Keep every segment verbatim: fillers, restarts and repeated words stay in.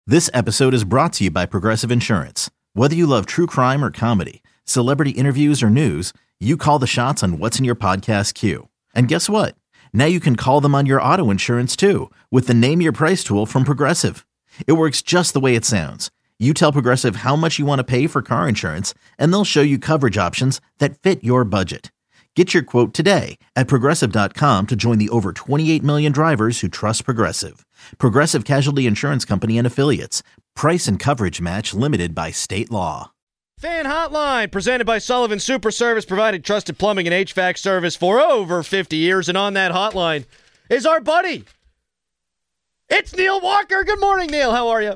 This episode is brought to you by Progressive Insurance. Whether you love true crime or comedy, celebrity interviews or news, you call the shots on what's in your podcast queue. And guess what? Now you can call them on your auto insurance too with the Name Your Price tool from Progressive. It works just the way it sounds. You tell Progressive how much you want to pay for car insurance, and they'll show you coverage options that fit your budget. Get your quote today at Progressive dot com to join the over twenty-eight million drivers who trust Progressive. Progressive Casualty Insurance Company and Affiliates. Price and coverage match limited by state law. Fan Hotline, presented by Sullivan Super Service, providing trusted plumbing and H V A C service for over fifty years. And on that hotline is our buddy. It's Neil Walker. Good morning, Neil. How are you?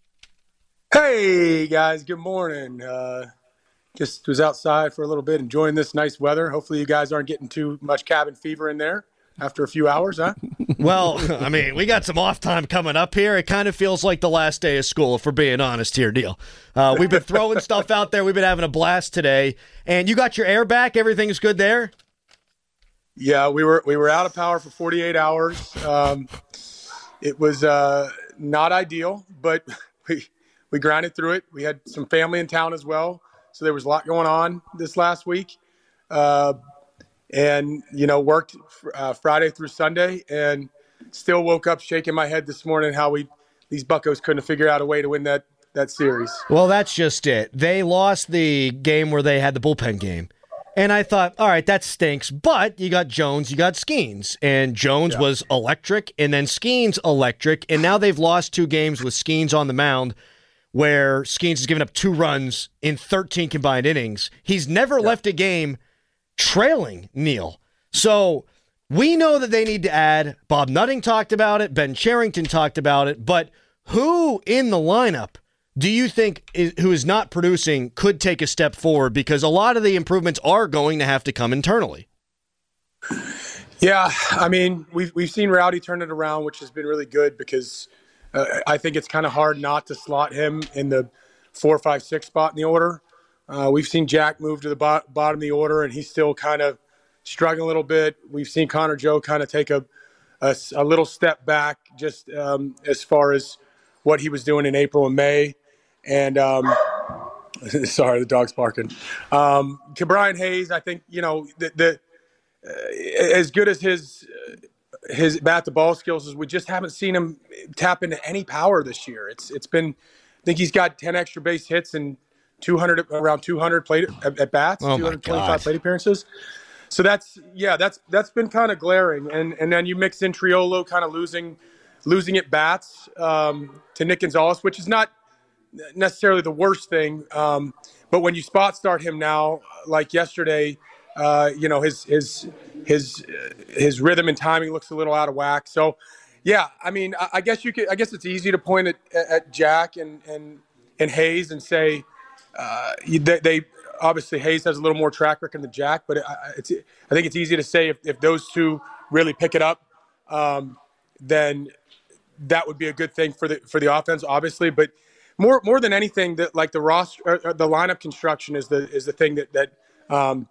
Hey, guys. Good morning. Uh, just was outside for a little bit, enjoying this nice weather. Hopefully you guys aren't getting too much cabin fever in there after a few hours, huh? Well, I mean, we got some off time coming up here. It kind of feels like the last day of school, if we're being honest here, Neil. Uh, we've been throwing stuff out there. We've been having a blast today. And you got your air back? Everything's good there? Yeah, we were we were out of power for forty-eight hours. Um, it was uh, not ideal, but we we grinded through it. We had some family in town as well, so there was a lot going on this last week. Uh, and, you know, worked uh, Friday through Sunday and still woke up shaking my head this morning how we these Buccos couldn't figure out a way to win that, that series. Well, that's just it. They lost the game where they had the bullpen game. And I thought, all right, that stinks. But you got Jones, you got Skeens. And Jones yeah. was electric, and then Skeens electric. And now they've lost two games with Skeens on the mound, where Skeens has given up two runs in thirteen combined innings. He's never yeah. left a game trailing, Neil. So we know that they need to add. Bob Nutting talked about it. Ben Cherington talked about it. But who in the lineup do you think is, who is not producing could take a step forward? Because a lot of the improvements are going to have to come internally. Yeah, I mean, we've, we've seen Rowdy turn it around, which has been really good because uh, I think it's kind of hard not to slot him in the four, five, six spot in the order. Uh, we've seen Jack move to the bo- bottom of the order, and he's still kind of struggling a little bit. We've seen Connor Joe kind of take a, a, a little step back just um, as far as what he was doing in April and May. And um, sorry, the dog's barking. Um, to Brian Hayes, I think, you know, the, the uh, as good as his uh, his bat to ball skills is, we just haven't seen him tap into any power this year. It's it's been, I think he's got ten extra base hits and two hundred around two hundred plate at, at bats, oh two hundred twenty-five plate appearances. So that's yeah, that's that's been kind of glaring. And and then you mix in Triolo kind of losing losing at bats um, to Nick Gonzalez, which is not necessarily the worst thing. Um, but when you spot start him now, like yesterday, uh, you know, his his his his rhythm and timing looks a little out of whack. So yeah, I mean, I, I guess you could. I guess it's easy to point at, at Jack and and and Hayes and say. Uh, they, they obviously Hayes has a little more track record than Jack, but it, it's, I think it's easy to say if, if those two really pick it up, um, then that would be a good thing for the for the offense, obviously. But more more than anything, that like the roster, or, or the lineup construction is the is the thing that that um,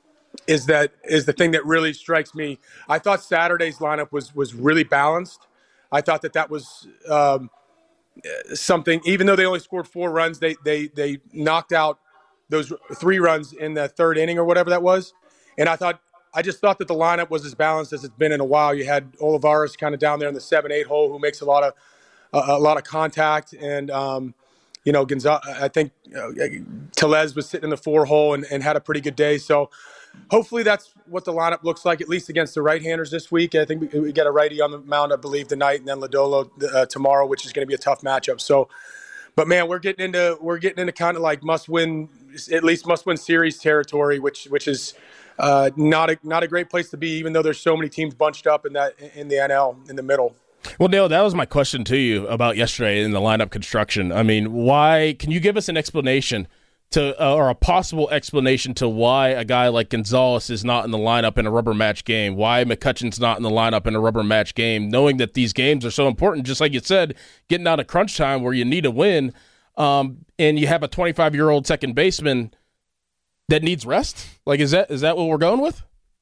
is that is the thing that really strikes me. I thought Saturday's lineup was was really balanced. I thought that that was. Um, something, even though they only scored four runs, they they they knocked out those three runs in the third inning or whatever that was. And I thought, I just thought that the lineup was as balanced as it's been in a while. You had Olivares kind of down there in the seven, eight hole, who makes a lot of uh, a lot of contact, and um, you know, Gonzalez. I think uh, Tellez was sitting in the four hole and, and had a pretty good day. So hopefully that's what the lineup looks like, at least against the right-handers this week. I think we, we get a righty on the mound, I believe, tonight, and then Lodolo uh, tomorrow, which is going to be a tough matchup. So, but man, we're getting into we're getting into kind of like must-win, at least must-win series territory, which which is uh, not a not a great place to be, even though there's so many teams bunched up in that in the N L in the middle. Well, Neil, that was my question to you about yesterday in the lineup construction. I mean, why? Can you give us an explanation? To uh, or a possible explanation to why a guy like Gonzalez is not in the lineup in a rubber match game, why McCutchen's not in the lineup in a rubber match game, knowing that these games are so important, just like you said, getting out of crunch time where you need a win, um, and you have a twenty-five-year-old second baseman that needs rest? Like, is that is that what we're going with?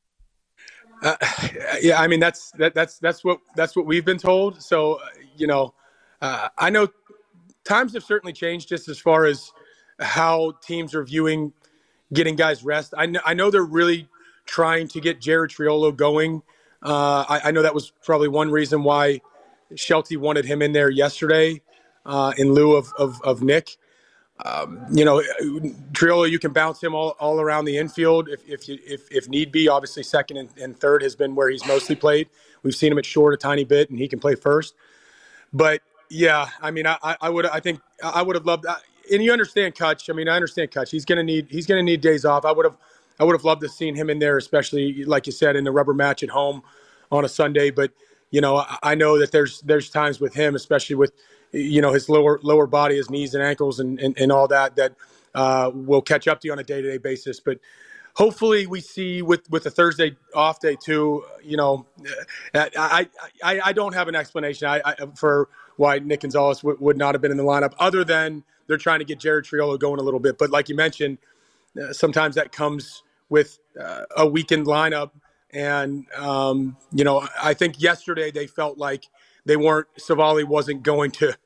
Uh, yeah, I mean, that's that, that's that's what that's what we've been told. So, uh, you know, uh, I know times have certainly changed just as far as how teams are viewing getting guys rest. I know, I know they're really trying to get Jared Triolo going. Uh, I, I know that was probably one reason why Shelty wanted him in there yesterday uh, in lieu of, of, of Nick. Um, you know, Triolo, you can bounce him all, all around the infield if if, you, if if need be. Obviously, second and, and third has been where he's mostly played. We've seen him at short a tiny bit, and he can play first. But yeah, I mean, I, I would, I think, I would have loved. And you understand Kutch. I mean, I understand Kutch. He's gonna need, he's gonna need days off. I would have, I would have loved to have seen him in there, especially like you said in the rubber match at home on a Sunday. But you know, I, I know that there's there's times with him, especially with, you know, his lower lower body, his knees and ankles and, and, and all that, that uh, will catch up to you on a day-to-day basis. But hopefully we see with, with the Thursday off day too, you know, I I, I don't have an explanation I, I, for why Nick Gonzalez w- would not have been in the lineup other than they're trying to get Jared Triolo going a little bit. But like you mentioned, uh, sometimes that comes with uh, a weakened lineup. And, um, you know, I think yesterday they felt like they weren't, Savali wasn't going to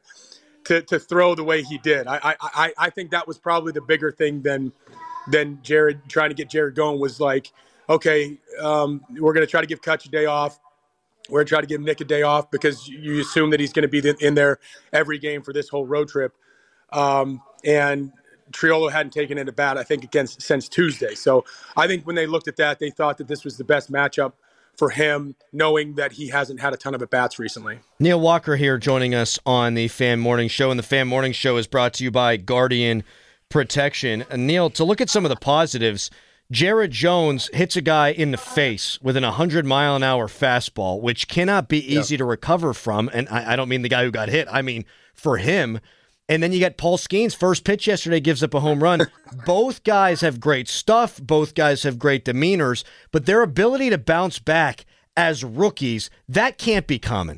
to to throw the way he did. I, I I think that was probably the bigger thing than than Jared trying to get Jared going was like, okay, um, we're going to try to give Kutch a day off. We're going to try to give Nick a day off because you assume that he's going to be in there every game for this whole road trip. Um, and Triolo hadn't taken it to bat, I think, against since Tuesday. So I think when they looked at that, they thought that this was the best matchup for him, knowing that he hasn't had a ton of at-bats recently. Neil Walker here joining us on the Fan Morning Show, and the Fan Morning Show is brought to you by Guardian Protection. And Neil, to look at some of the positives, Jared Jones hits a guy in the face with an one hundred mile an hour fastball, which cannot be easy yep. to recover from. And I, I don't mean the guy who got hit. I mean for him. And then you got Paul Skeens, first pitch yesterday, gives up a home run. Both guys have great stuff. Both guys have great demeanors. But their ability to bounce back as rookies, that can't be common.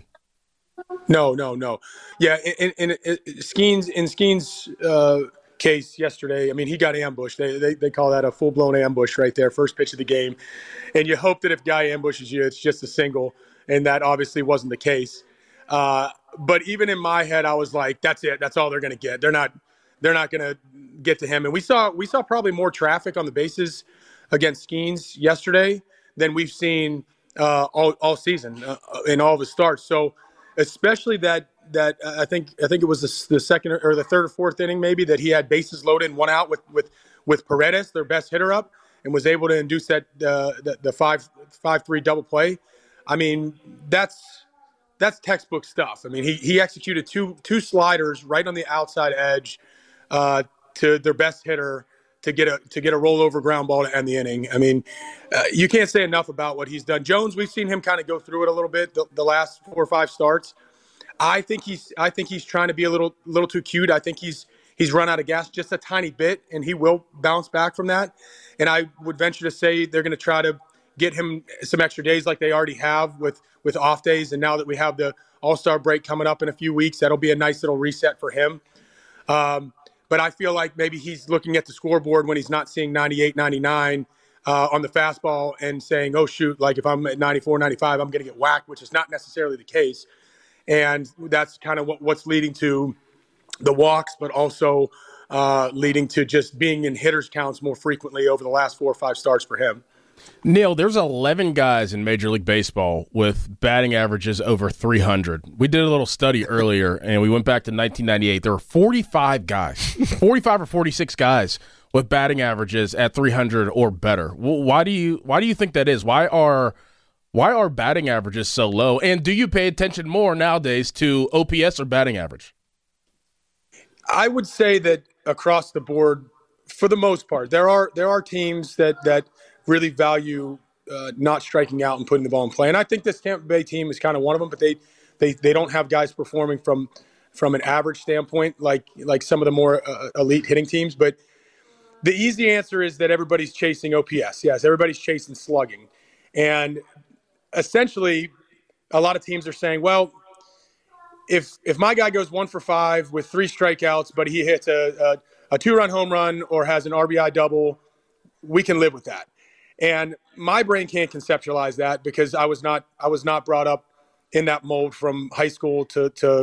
No, no, no. Yeah, in, in, in Skeens, in Skeens' uh, case yesterday, I mean, he got ambushed. They, they they call that a full-blown ambush right there, first pitch of the game. And you hope that if guy ambushes you, it's just a single. And that obviously wasn't the case. Uh, but even in my head, I was like, that's it. That's all they're going to get. They're not, they're not going to get to him. And we saw, we saw probably more traffic on the bases against Skeens yesterday than we've seen uh, all, all season uh, in all of the starts. So especially that, that uh, I think, I think it was the, the second or the third or fourth inning, maybe, that he had bases loaded and one out with, with, with Paredes, their best hitter, up, and was able to induce that, uh, the, the five, five, three double play. I mean, that's, That's textbook stuff. I mean, he he executed two two sliders right on the outside edge uh, to their best hitter to get a to get a rollover ground ball to end the inning. I mean, uh, you can't say enough about what he's done. Jones, we've seen him kind of go through it a little bit the, the last four or five starts. I think he's I think he's trying to be a little little too cute. I think he's he's run out of gas just a tiny bit, and he will bounce back from that. And I would venture to say they're going to try to get him some extra days like they already have with, with off days. And now that we have the All-Star break coming up in a few weeks, that'll be a nice little reset for him. Um, but I feel like maybe he's looking at the scoreboard when he's not seeing ninety-eight, ninety-nine uh, on the fastball and saying, oh, shoot, like if I'm at ninety-four, ninety-five, I'm going to get whacked, which is not necessarily the case. And that's kind of what, what's leading to the walks, but also uh, leading to just being in hitters counts more frequently over the last four or five starts for him. Neil, there's eleven guys in Major League Baseball with batting averages over three hundred. We did a little study earlier, and we went back to nineteen ninety-eight. There were forty-five guys, forty-five or forty-six guys with batting averages at three hundred or better. Why do you why do you think that is? Why are why are batting averages so low? And do you pay attention more nowadays to O P S or batting average? I would say that across the board, for the most part, there are there are teams that that really value uh, not striking out and putting the ball in play. And I think this Tampa Bay team is kind of one of them, but they, they, they don't have guys performing from, from an average standpoint, like, like some of the more uh, elite hitting teams. But the easy answer is that everybody's chasing O P S. Yes. Everybody's chasing slugging. And essentially a lot of teams are saying, well, if, if my guy goes one for five with three strikeouts, but he hits a, a, a two run home run or has an R B I double, we can live with that. And my brain can't conceptualize that because I was not I was not brought up in that mold from high school to to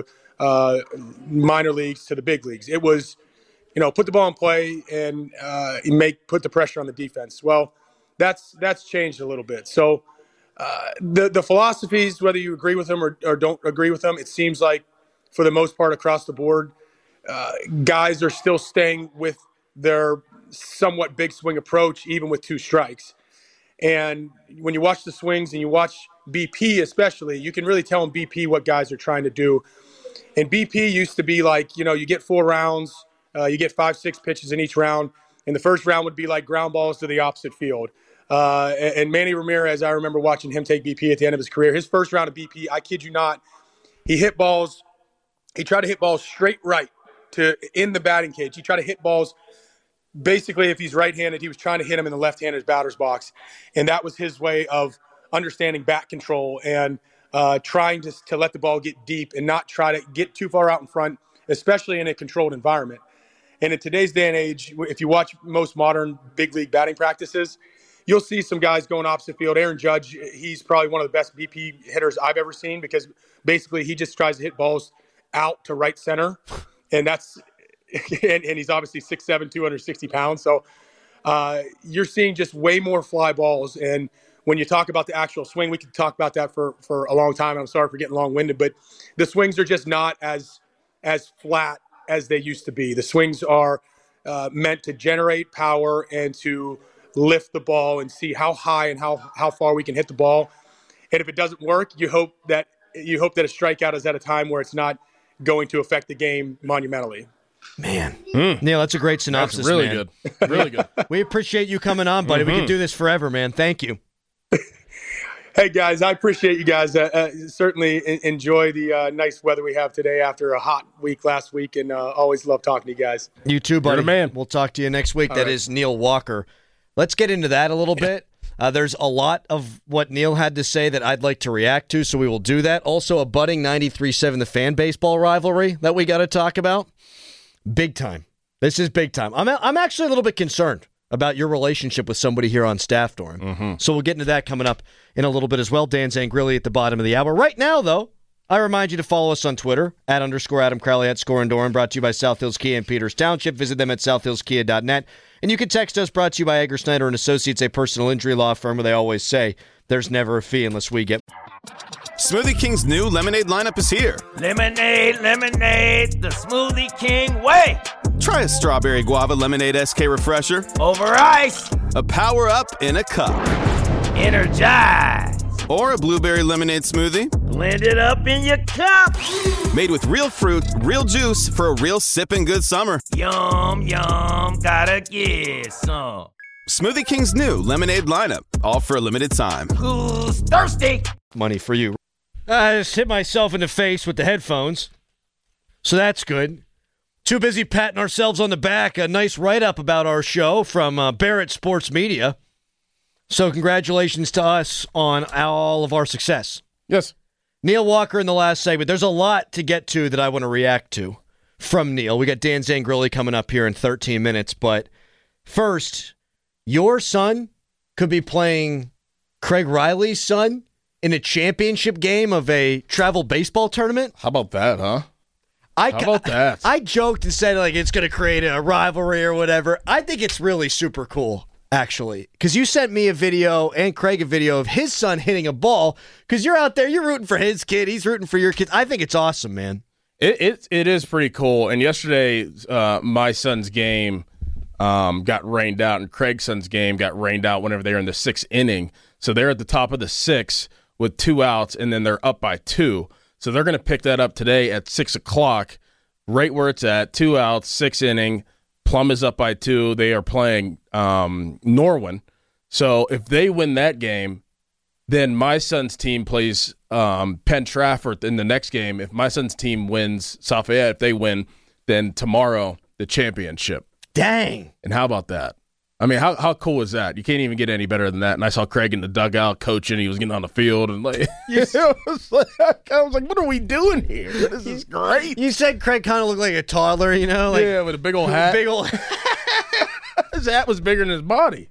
uh, minor leagues to the big leagues. It was, you know, put the ball in play and uh, make put the pressure on the defense. Well, that's that's changed a little bit. So uh, the the philosophies, whether you agree with them or, or don't agree with them, it seems like for the most part across the board, uh, guys are still staying with their somewhat big swing approach, even with two strikes. And when you watch the swings and you watch B P especially, you can really tell in B P what guys are trying to do. And B P used to be like, you know, you get four rounds, uh, you get five, six pitches in each round. And the first round would be like ground balls to the opposite field. Uh, and, and Manny Ramirez, I remember watching him take B P at the end of his career. His first round of B P, I kid you not, he hit balls. He tried to hit balls straight right to in the batting cage. He tried to hit balls. Basically, if he's right-handed, he was trying to hit him in the left-handed batter's box. And that was his way of understanding bat control and uh, trying to, to let the ball get deep and not try to get too far out in front, especially in a controlled environment. And in today's day and age, if you watch most modern big league batting practices, you'll see some guys going opposite field. Aaron Judge, he's probably one of the best B P hitters I've ever seen because basically he just tries to hit balls out to right center. And that's – And, and he's obviously six seven, two hundred sixty pounds. So uh, you're seeing just way more fly balls. And when you talk about the actual swing, we could talk about that for, for a long time. I'm sorry for getting long-winded, but the swings are just not as as flat as they used to be. The swings are uh, meant to generate power and to lift the ball and see how high and how, how far we can hit the ball. And if it doesn't work, you hope that you hope that a strikeout is at a time where it's not going to affect the game monumentally. Man, mm. Neil, that's a great synopsis. That's really man. good. Really good. We appreciate you coming on, buddy. Mm-hmm. We can do this forever, man. Thank you. Hey, guys, I appreciate you guys. Uh, uh, certainly enjoy the uh, nice weather we have today after a hot week last week, and uh, always love talking to you guys. You too, buddy. You're the man. We'll talk to you next week. All that right. is Neil Walker. Let's get into that a little bit. Uh, there's a lot of what Neil had to say that I'd like to react to, so we will do that. Also, a budding ninety-three seven The Fan baseball rivalry that we got to talk about. Big time. This is big time. I'm I'm actually a little bit concerned about your relationship with somebody here on staff, Doran. Mm-hmm. So we'll get into that coming up in a little bit as well. Dan Zangrilli at the bottom of the hour. Right now, though, I remind you to follow us on Twitter, at underscore Adam Crowley, at Score and Doran, brought to you by South Hills Kia in Peters Township. Visit them at south hills kia dot net. And you can text us, brought to you by Egger Snyder and Associates, a personal injury law firm where they always say there's never a fee unless we get... Smoothie King's new lemonade lineup is here. Lemonade, lemonade, the Smoothie King way. Try a strawberry guava lemonade S K refresher. Over ice. A power up in a cup. Energize. Or a blueberry lemonade smoothie. Blend it up in your cup. Made with real fruit, real juice for a real sipping good summer. Yum, yum, gotta get some. Smoothie King's new lemonade lineup, all for a limited time. Who's thirsty? Money for you. I just hit myself in the face with the headphones, so that's good. Too busy patting ourselves on the back. A nice write-up about our show from uh, Barrett Sports Media. So congratulations to us on all of our success. Yes. Neil Walker in the last segment. There's a lot to get to that I want to react to from Neil. We got Dan Zangrilli coming up here in thirteen minutes. But first, your son could be playing Craig Riley's son in a championship game of a travel baseball tournament. How about that, huh? I, How about that? I, I joked and said like it's going to create a rivalry or whatever. I think it's really super cool, actually, because you sent me a video and Craig a video of his son hitting a ball because you're out there, you're rooting for his kid, he's rooting for your kid. I think it's awesome, man. It it, it is pretty cool. And yesterday, uh, my son's game um, got rained out, and Craig's son's game got rained out whenever they were in the sixth inning. So they're at the top of the sixth with two outs, and then they're up by two. So they're going to pick that up today at six o'clock, right where it's at, two outs, sixth inning. Plum is up by two. They are playing um, Norwin. So if they win that game, then my son's team plays um, Penn Trafford in the next game. If my son's team wins Lafayette, if they win, then tomorrow the championship. Dang. And how about that? I mean, how how cool is that? You can't even get any better than that. And I saw Craig in the dugout coaching. He was getting on the field. And like, Yes. I, was like I was like, what are we doing here? This is great. You said Craig kind of looked like a toddler, you know? Like, yeah, with a big old hat. Big old His hat was bigger than his body.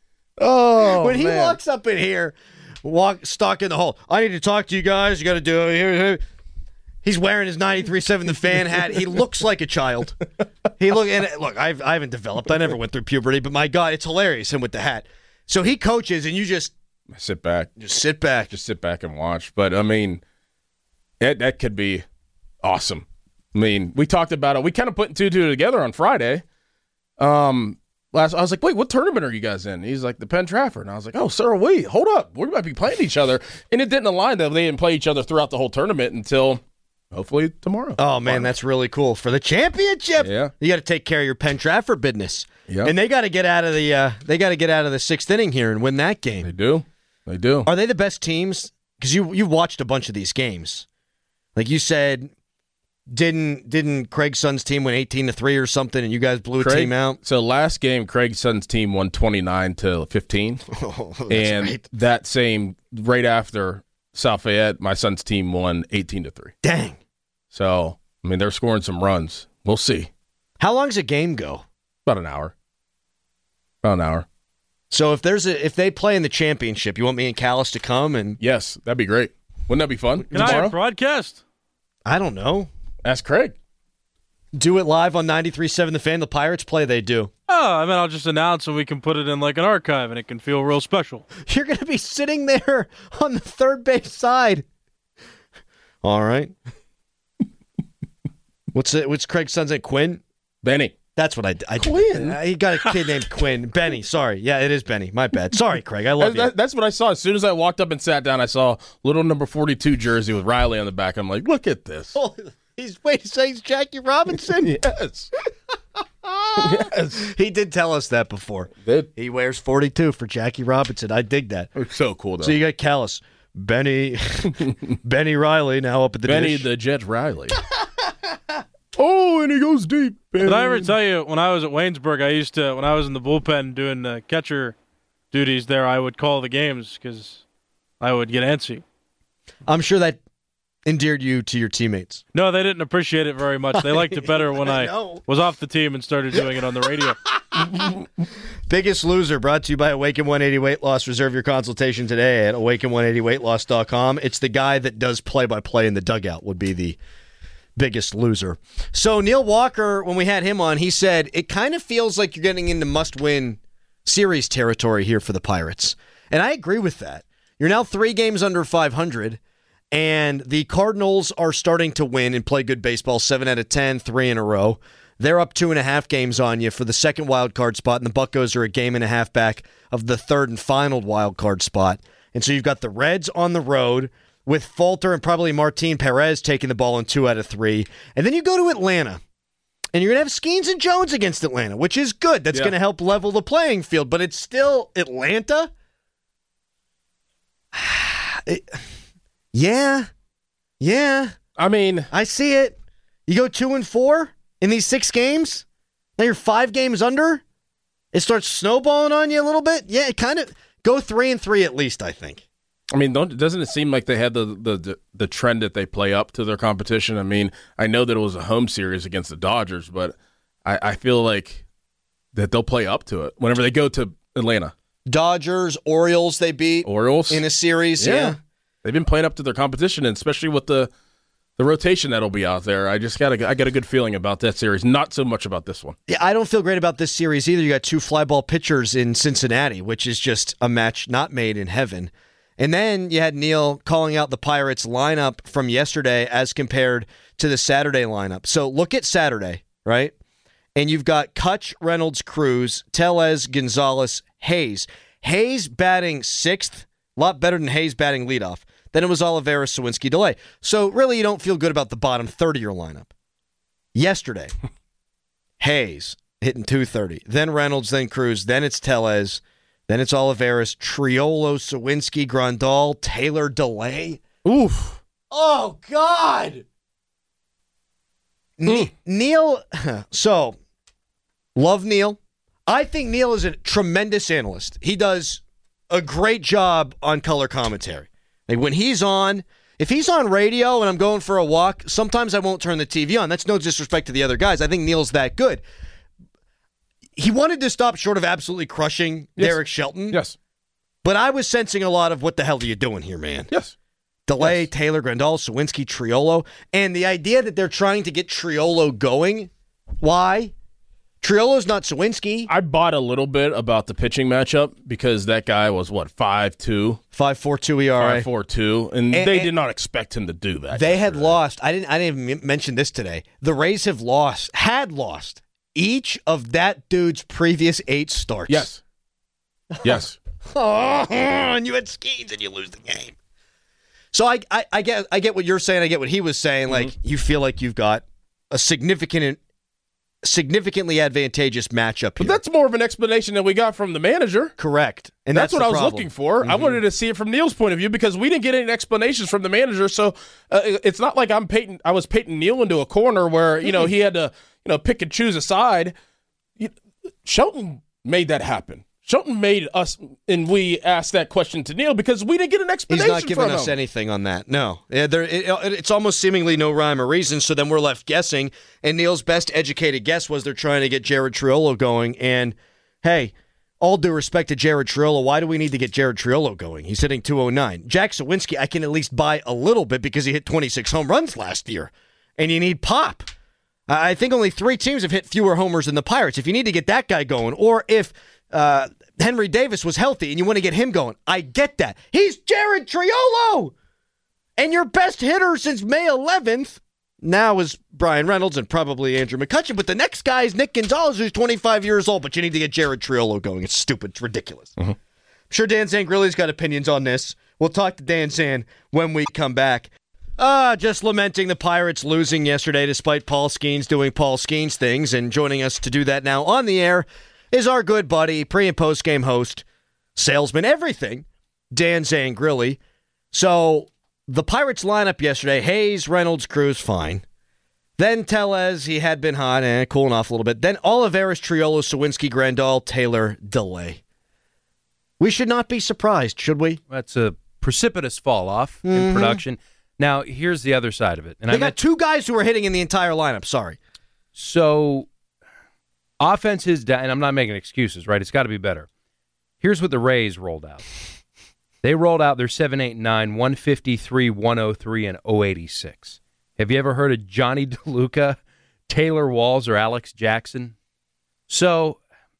Oh, when he man. walks up in here, walk stuck in the hole. I need to talk to you guys. You got to do it here. He's wearing his ninety-three point seven The Fan hat. He looks like a child. He look and look. I've, I haven't developed. I never went through puberty, but my God, it's hilarious him with the hat. So he coaches, and you just sit back, just sit back, just sit back and watch. But I mean, that that could be awesome. I mean, we talked about it. We kind of put two two together on Friday. Um, last I was like, wait, what tournament are you guys in? He's like, the Penn Trafford, and I was like, oh, sir, wait, hold up, we might be playing each other. And it didn't align that they didn't play each other throughout the whole tournament until. Hopefully tomorrow. Oh, man, that's really cool. For the championship, yeah. You got to take care of your Penn Trafford business. Yep. And they got to get out of the uh, they got to get out of the sixth inning here and win that game. They do. They do. Are they the best teams? Because you you watched a bunch of these games. Like you said, didn't didn't Craig's son's team win eighteen to three or something, and you guys blew a Craig, team out? So last game, Craig's son's team won twenty-nine to fifteen. Oh, that's and right. that same, right after South Fayette, my son's team won eighteen to three. Dang. So, I mean, they're scoring some runs. We'll see. How long does a game go? About an hour. About an hour. So if there's a if they play in the championship, you want me and Callis to come and yes, that'd be great. Wouldn't that be fun? Can I broadcast? I don't know. Ask Craig. Do it live on ninety-three point seven The Fan. The Pirates play, they do. Oh, I mean, I'll just announce and we can put it in like an archive and it can feel real special. You're going to be sitting there on the third base side. All right. What's it? What's Craig's son's name? Quinn? Benny. That's what I. I Quinn. I, he got a kid named Quinn. Benny. Sorry. Yeah, it is Benny. My bad. Sorry, Craig. I love that, you. That's what I saw. As soon as I walked up and sat down, I saw little number forty-two jersey with Riley on the back. I'm like, look at this. Oh, he's wait to say he's Jackie Robinson. Yes. Yes. He did tell us that before. Did. He wears forty-two for Jackie Robinson. I dig that. It's so cool, though. So you got Callis, Benny, Benny Riley now up at the Benny dish. the Jet Riley. Oh, and he goes deep. Did I ever tell you when I was at Waynesburg, I used to, when I was in the bullpen doing uh, catcher duties there, I would call the games because I would get antsy. I'm sure that endeared you to your teammates. No, they didn't appreciate it very much. They liked it better when I, I was off the team and started doing it on the radio. Biggest Loser, brought to you by Awaken one eighty Weight Loss. Reserve your consultation today at awaken one eighty weight loss dot com. It's the guy that does play-by-play in the dugout would be the Biggest Loser. So Neil Walker, when we had him on, he said, it kind of feels like you're getting into must-win series territory here for the Pirates. And I agree with that. You're now three games under five hundred, and the Cardinals are starting to win and play good baseball, seven out of ten, three in a row. They're up two and a half games on you for the second wild card spot, and the Buccos are a game and a half back of the third and final wild card spot. And so you've got the Reds on the road, with Falter and probably Martin Perez taking the ball in two out of three. And then you go to Atlanta, and you're going to have Skeens and Jones against Atlanta, which is good. That's yeah. going to help level the playing field, but it's still Atlanta? It, yeah. Yeah. I mean, I see it. You go two and four in these six games? Now you're five games under? It starts snowballing on you a little bit? Yeah, it kind of go three and three at least, I think. I mean, don't, doesn't it seem like they had the, the the trend that they play up to their competition? I mean, I know that it was a home series against the Dodgers, but I, I feel like that they'll play up to it whenever they go to Atlanta. Dodgers, Orioles, they beat Orioles in a series. Yeah. yeah. They've been playing up to their competition, and especially with the the rotation that'll be out there. I just got a, I got a good feeling about that series. Not so much about this one. Yeah, I don't feel great about this series either. You got two fly ball pitchers in Cincinnati, which is just a match not made in heaven. And then you had Neil calling out the Pirates lineup from yesterday as compared to the Saturday lineup. So look at Saturday, right? And you've got Kutch, Reynolds, Cruz, Tellez, Gonzalez, Hayes. Hayes batting sixth, a lot better than Hayes batting leadoff. Then it was Oliveira, Sawinski, delay. So really you don't feel good about the bottom third of your lineup. Yesterday, Hayes hitting two thirty. Then Reynolds, then Cruz, then it's Tellez. Then it's Oliveras, Triolo, Sawinski, Grandal, Taylor, delay. Oof. Oh, God. Mm. Ne- Neil, so, love Neil. I think Neil is a tremendous analyst. He does a great job on color commentary. Like when he's on, if he's on radio and I'm going for a walk, sometimes I won't turn the T V on. That's no disrespect to the other guys. I think Neil's that good. He wanted to stop short of absolutely crushing yes. Derek Shelton. Yes. But I was sensing a lot of what the hell are you doing here, man? Yes. Delay, Yes. Taylor, Grandal, Sawinski, Triolo. And the idea that they're trying to get Triolo going, why? Triolo's not Sawinski. I bought a little bit about the pitching matchup because that guy was, what, five two? five four two E R A. five four two, and, And- they and- did not expect him to do that. They had yesterday. lost. I didn't I didn't even mention this today. The Rays have lost, had lost each of that dude's previous eight starts. Yes. Yes. Oh, and you had Skeens and you lose the game. So I, I, I get I get what you're saying. I get what he was saying. Like Mm-hmm. you feel like you've got a significant, significantly advantageous matchup here. But that's more of an explanation than we got from the manager. correct, and that's, that's, what the I was problem. looking for. I wanted to see it from Neil's point of view because we didn't get any explanations from the manager. So uh, it's not like I'm Peyton. I was painting Neil into a corner where you know he had to you know pick and choose a side. You- Shelton made that happen. Shelton made us, and we asked that question to Neil because we didn't get an He's explanation. not giving from us him. anything on that. No, yeah, there, it, it's almost seemingly no rhyme or reason. So then we're left guessing. And Neil's best educated guess was they're trying to get Jared Triolo going. And hey, all due respect to Jared Triolo, why do we need to get Jared Triolo going? He's hitting two oh nine. Jack Sawinski, I can at least buy a little bit because he hit twenty-six home runs last year, and you need pop. I I think only three teams have hit fewer homers than the Pirates. If you need to get that guy going, or if uh, Henry Davis was healthy and you want to get him going, I get that. He's Jared Triolo! And your best hitter since May eleventh now is Brian Reynolds and probably Andrew McCutchen, but the next guy is Nick Gonzalez, who's twenty-five years old, but you need to get Jared Triolo going. It's stupid. It's ridiculous. I'm sure Dan Zangrilli's got opinions on this. We'll talk to Dan Zan when we come back. Ah, just lamenting the Pirates losing yesterday despite Paul Skeens doing Paul Skeens things, and joining us to do that now on the air is our good buddy, pre- and post-game host, salesman, everything, Dan Zangrilli. So the Pirates lineup yesterday, Hayes, Reynolds, Cruz, fine. Then Tellez, he had been hot, and eh, cooling off a little bit. Then Olivares, Triolo, Sawinski, Grandal, Taylor, Delay. We should not be surprised, should we? That's a precipitous fall off in production. Now, here's the other side of it. And They I got meant, two guys who are hitting in the entire lineup, sorry. so offense is down, and I'm not making excuses, right? It's got to be better. Here's what the Rays rolled out. They rolled out their seven eight nine, one fifty-three, one oh three, and oh eighty-six. Have you ever heard of Johnny DeLuca, Taylor Walls, or Alex Jackson? So,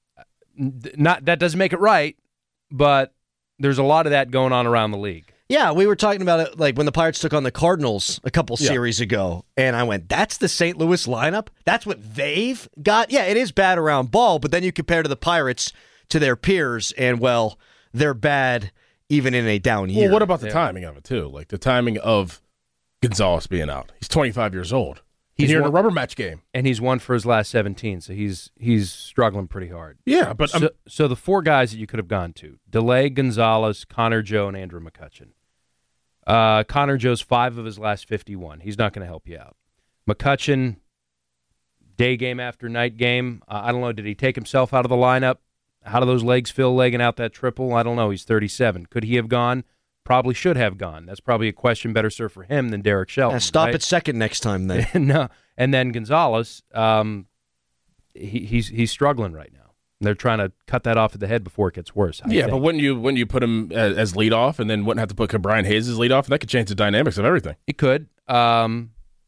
not that doesn't make it right, but there's a lot of that going on around the league. Yeah, we were talking about it like when the Pirates took on the Cardinals a couple Yeah. series ago, and I went, that's the Saint Louis lineup? That's what they've got? Yeah, it is bad around ball, but then you compare to the Pirates to their peers, and, well, they're bad even in a down year. Well, what about the timing of it too? Like the timing of Gonzalez being out. He's twenty-five years old. He's He's here in a one- rubber match game. And he's won for his last seventeen, so he's he's struggling pretty hard. Yeah, but So, I'm, so the four guys that you could have gone to: DeLay, Gonzalez, Connor Joe, and Andrew McCutchen. Uh, Connor Joe's five of his last fifty-one. He's not going to help you out. McCutchen, day game after night game. Uh, I don't know. Did he take himself out of the lineup? How do those legs feel legging out that triple? I don't know. He's thirty-seven. Could he have gone? Probably should have gone. That's probably a question better served for him than Derek Shelton. Uh, stop right? at second next time, then. no, and then Gonzalez, um, he, he's he's struggling right now. They're trying to cut that off at the head before it gets worse. I yeah, think. but wouldn't you wouldn't you put him as, as leadoff and then wouldn't have to put Brian Hayes as leadoff? That could change the dynamics of everything. it could. Um,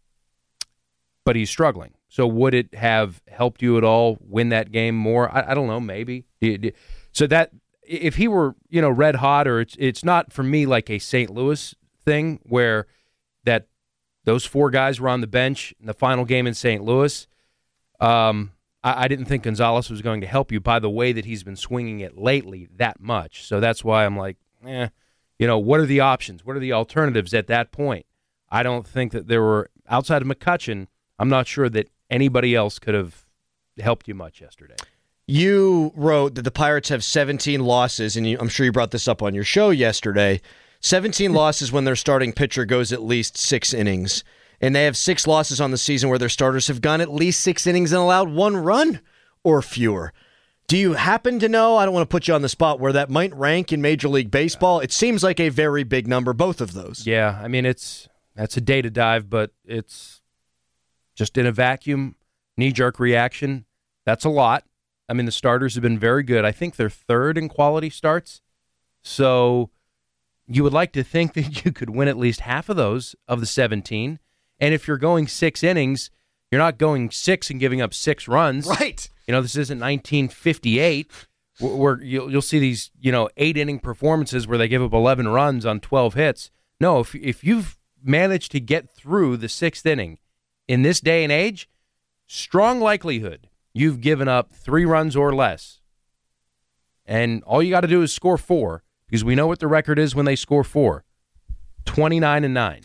but he's struggling. So would it have helped you at all win that game more? I, I don't know. Maybe. Do you- do you- So that if he were, you know, red hot, or it's it's not for me like a Saint Louis thing where that those four guys were on the bench in the final game in Saint Louis. Um, I, I didn't think Gonzalez was going to help you by the way that he's been swinging it lately that much. So that's why I'm like, eh, you know, what are the options? What are the alternatives at that point? I don't think that there were, outside of McCutchen, I'm not sure that anybody else could have helped you much yesterday. You wrote that the Pirates have seventeen losses, and you, I'm sure you brought this up on your show yesterday. seventeen losses when their starting pitcher goes at least six innings. And they have six losses on the season where their starters have gone at least six innings and allowed one run or fewer. Do you happen to know, I don't want to put you on the spot, where that might rank in Major League Baseball? It seems like a very big number, both of those. Yeah, I mean, it's that's a data dive, but it's just in a vacuum, knee-jerk reaction. That's a lot. I mean, the starters have been very good. I think they're third in quality starts. So you would like to think that you could win at least half of those of the seventeen. And if you're going six innings, you're not going six and giving up six runs. Right. You know, this isn't nineteen fifty-eight where you'll, you'll see these, you know, eight-inning performances where they give up eleven runs on twelve hits. No, if if you've managed to get through the sixth inning in this day and age, strong likelihood you've given up three runs or less. And all you got to do is score four, because we know what the record is when they score four. twenty-nine and nine.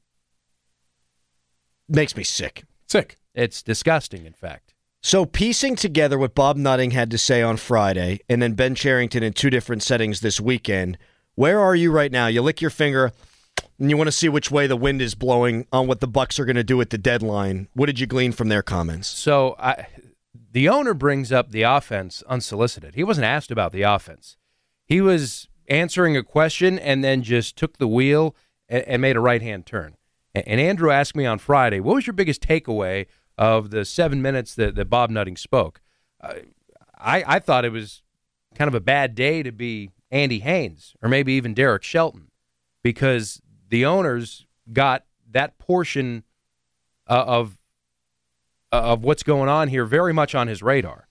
Makes me sick. Sick. It's disgusting, in fact. So piecing together what Bob Nutting had to say on Friday and then Ben Cherington in two different settings this weekend, where are you right now? You lick your finger and you want to see which way the wind is blowing on what the Bucks are going to do at the deadline. What did you glean from their comments? So I, the owner brings up the offense unsolicited. He wasn't asked about the offense. He was answering a question and then just took the wheel and, and made a right-hand turn. And, and Andrew asked me on Friday, what was your biggest takeaway of the seven minutes that, that Bob Nutting spoke? Uh, I, I thought it was kind of a bad day to be Andy Haynes or maybe even Derek Shelton, because the owners got that portion uh, of uh, of what's going on here very much on his radar.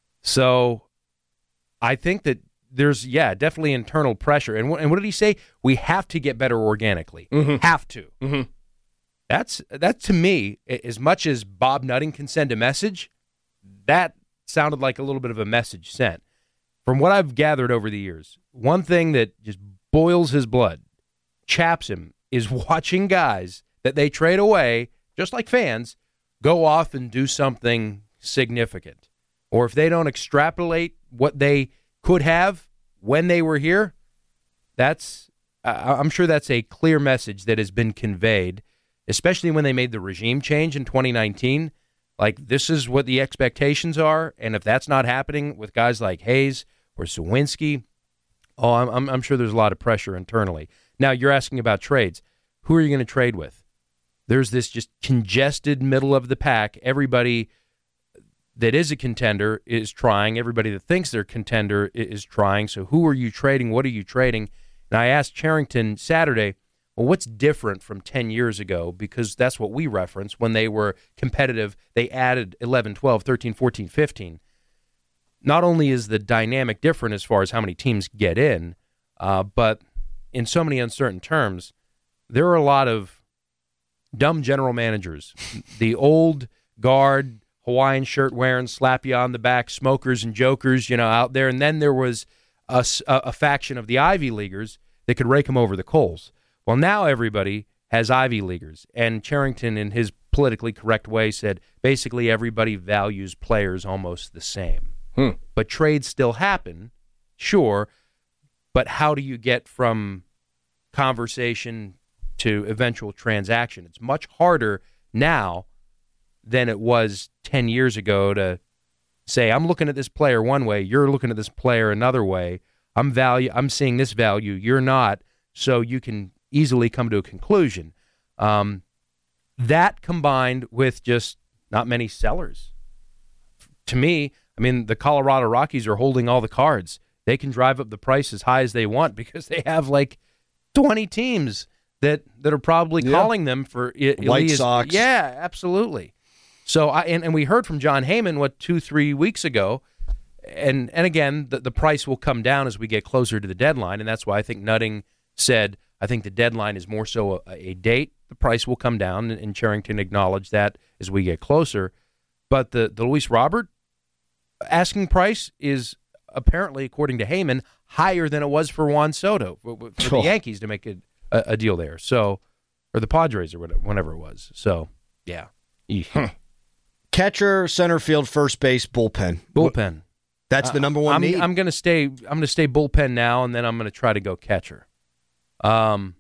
So I think that there's, yeah, definitely internal pressure. And, w- and what did he say? We have to get better organically. Mm-hmm. Have to. Mm-hmm. That's that to me, as much as Bob Nutting can send a message, that sounded like a little bit of a message sent. From what I've gathered over the years, one thing that just boils his blood, chaps him, is watching guys that they trade away, just like fans, go off and do something significant. Or if they don't extrapolate what they could have when they were here, that's uh, I'm sure that's a clear message that has been conveyed, especially when they made the regime change in twenty nineteen. Like, this is what the expectations are, and if that's not happening with guys like Hayes or Sawinski, oh, I'm, I'm, I'm sure there's a lot of pressure internally. Now, you're asking about trades. Who are you going to trade with? There's this just congested middle of the pack. Everybody that is a contender is trying. Everybody that thinks they're a contender is trying. So who are you trading? What are you trading? And I asked Cherington Saturday, well, what's different from ten years ago? Because that's what we reference. When they were competitive, they added eleven, twelve, thirteen, fourteen, fifteen. Not only is the dynamic different as far as how many teams get in, uh, but in so many uncertain terms, there are a lot of dumb general managers. The old guard, Hawaiian shirt wearing, slap you on the back, smokers and jokers, you know, out there. And then there was a, a faction of the Ivy Leaguers that could rake them over the coals. Well, now everybody has Ivy Leaguers, and Cherington, in his politically correct way, said basically everybody values players almost the same. Hmm. But trades still happen, sure, but how do you get from conversation to eventual transaction? It's much harder now than it was ten years ago to say, I'm looking at this player one way, you're looking at this player another way. I'm value, I'm seeing this value, you're not, so you can easily come to a conclusion. Um, that combined with just not many sellers. To me, I mean, the Colorado Rockies are holding all the cards. They can drive up the price as high as they want because they have like twenty teams that, that are probably yeah. calling them for White Elias. Sox. Yeah, absolutely. So I and, and we heard from John Heyman, what, two, three weeks ago, and and again, the, the price will come down as we get closer to the deadline, and that's why I think Nutting said, I think the deadline is more so a, a date. The price will come down, and, and Cherington acknowledged that as we get closer. But the, the Luis Robert asking price is apparently, according to Heyman, higher than it was for Juan Soto, for, for the Yankees to make a, a, a deal there. So, or the Padres or whatever, whenever it was. So, yeah. Huh. Catcher, center field, first base, bullpen. Bullpen. That's the number one I'm, need. I'm going to stay. I'm going to stay bullpen now, and then I'm going to try to go catcher. Um,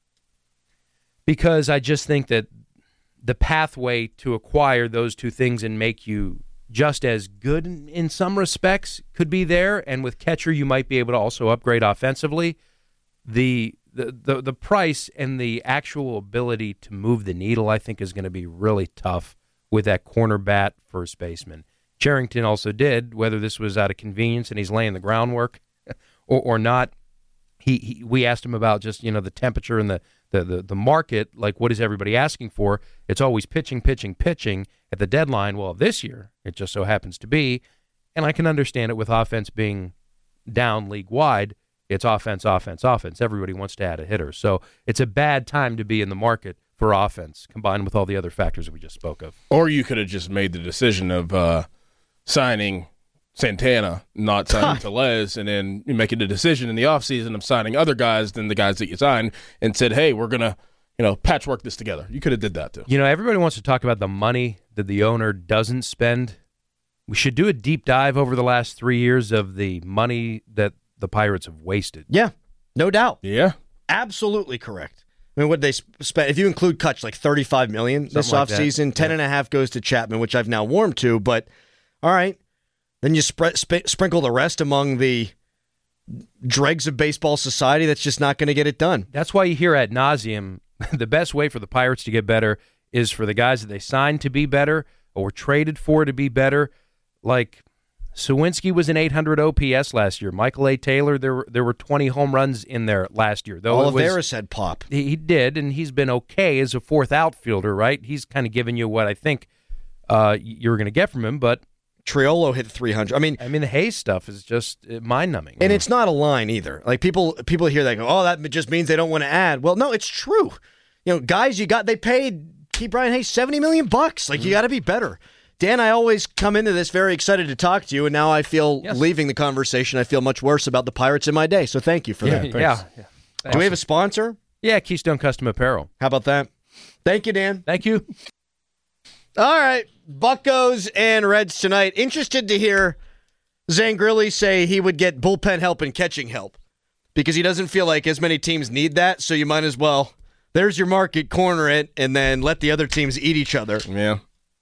because I just think that the pathway to acquire those two things and make you just as good in, in some respects could be there, and with catcher you might be able to also upgrade offensively. The the the, the price and the actual ability to move the needle, I think, is going to be really tough with that corner bat first baseman. Cherington also did, whether this was out of convenience and he's laying the groundwork or, or not, he, he we asked him about just, you know, the temperature and the, the, the, the market, like what is everybody asking for? It's always pitching, pitching, pitching at the deadline. Well, this year, it just so happens to be, and I can understand it with offense being down league-wide, it's offense, offense, offense. Everybody wants to add a hitter. So it's a bad time to be in the market for offense, combined with all the other factors that we just spoke of. Or you could have just made the decision of uh, signing Santana, not signing Tellez, and then making the decision in the offseason of signing other guys than the guys that you signed, and said, hey, we're going to, you know, patchwork this together. You could have did that too. You know, everybody wants to talk about the money that the owner doesn't spend. We should do a deep dive over the last three years of the money that the Pirates have wasted. Yeah, no doubt. Yeah. Absolutely correct. I mean, what did they spend? If you include Kutch, like thirty-five million dollars this like offseason, that. ten Yeah. and a half goes to Chapman, which I've now warmed to. But all right, then you sp- sp- sprinkle the rest among the dregs of baseball society that's just not going to get it done. That's why you hear ad nauseum, the best way for the Pirates to get better is for the guys that they signed to be better or traded for to be better. Like Sawinski was an eight hundred O P S last year. Michael A. Taylor, there were, there were twenty home runs in there last year. Though Olivares had pop. He, he did, and he's been okay as a fourth outfielder, right? He's kind of giving you what I think uh, you're going to get from him, but Triolo hit three hundred. I mean, I mean the Hayes stuff is just uh, mind-numbing. and it's not a line either. Like people, people hear that go, oh, that just means they don't want to add. Well, no, it's true. You know, guys, you got they paid Key Brian Hayes seventy million bucks. Like you got to be better. Dan, I always come into this very excited to talk to you, and now I feel, Yes. leaving the conversation, I feel much worse about the Pirates in my day. So thank you for yeah, that. yeah, yeah. Do we have a sponsor? Yeah, Keystone Custom Apparel. How about that? Thank you, Dan. Thank you. All right, Buccos and Reds tonight. Interested to hear Zangrilli say he would get bullpen help and catching help because he doesn't feel like as many teams need that, so you might as well, there's your market, corner it, and then let the other teams eat each other. Yeah.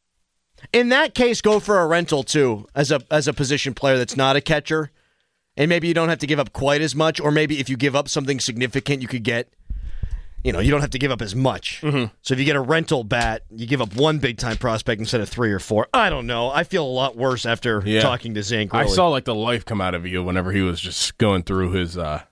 In that case, go for a rental, too, as a as a position player that's not a catcher, and maybe you don't have to give up quite as much, or maybe if you give up something significant, you could get, you know, you don't have to give up as much. Mm-hmm. So if you get a rental bat, you give up one big-time prospect instead of three or four. I don't know. I feel a lot worse after Yeah. talking to Zane I Grilli. saw like the life come out of you whenever he was just going through his uh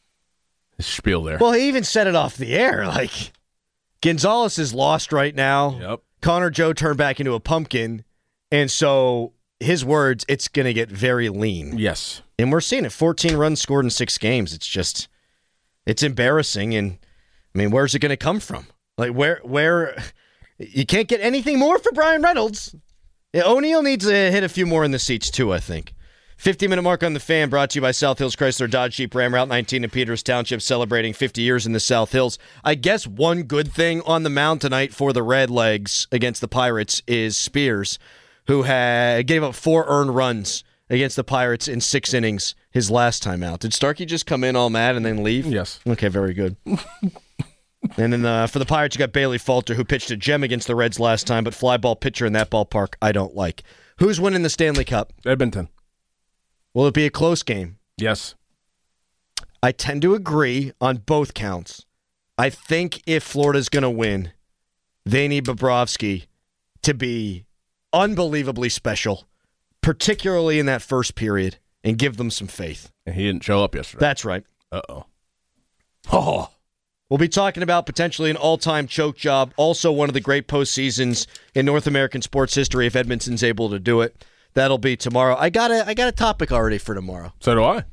his spiel there. Well, he even said it off the air. Like, Gonzalez is lost right now. Yep. Connor Joe turned back into a pumpkin. And so, his words, it's going to get very lean. Yes. And we're seeing it. fourteen runs scored in six games. It's just, it's embarrassing. And, I mean, where's it going to come from? Like, where, where, you can't get anything more for Brian Reynolds. Yeah, O'Neill needs to hit a few more in the seats, too, I think. fifty-minute mark on the Fan, brought to you by South Hills Chrysler Dodge Jeep Ram, Route nineteen in Peters Township, celebrating fifty years in the South Hills. I guess one good thing on the mound tonight for the Redlegs against the Pirates is Spears, who had gave up four earned runs against the Pirates in six innings his last time out. Did Starkey just come in all mad and then leave? Yes. Okay, very good. And then uh, for the Pirates, you got Bailey Falter, who pitched a gem against the Reds last time, but fly ball pitcher in that ballpark I don't like. Who's winning the Stanley Cup? Edmonton. Will it be a close game? Yes. I tend to agree on both counts. I think if Florida's going to win, they need Bobrovsky to be unbelievably special, particularly in that first period, and give them some faith. And he didn't show up yesterday. That's right. Uh-oh. Oh. We'll be talking about potentially an all-time choke job, also one of the great postseasons in North American sports history if Edmonton's able to do it. That'll be tomorrow. I got a I got a topic already for tomorrow. So do I.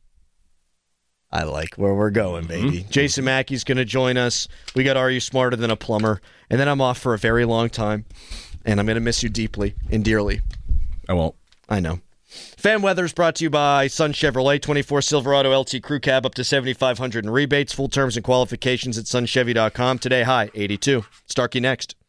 I like where we're going, baby. Mm-hmm. Jason Mackey's going to join us. We got Are You Smarter Than a Plumber? And then I'm off for a very long time, and I'm going to miss you deeply and dearly. I won't. I know. Fan Weather is brought to you by Sun Chevrolet, twenty-four Silverado L T Crew Cab, up to seventy-five hundred in rebates. Full terms and qualifications at sun chevy dot com. Today, high, eighty-two. Starkey next.